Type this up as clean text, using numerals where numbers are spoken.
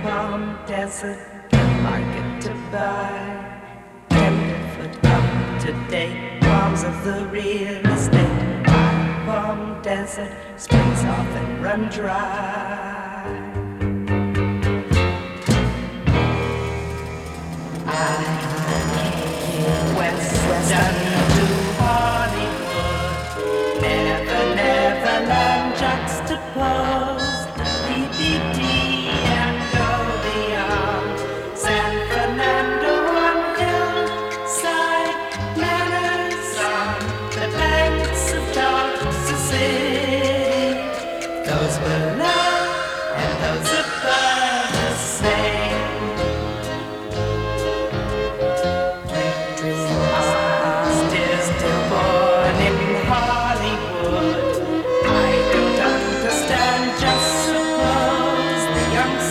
Palm Desert market to buy. 10-foot up to date palms of the real estate. Palm Desert springs off and run dry.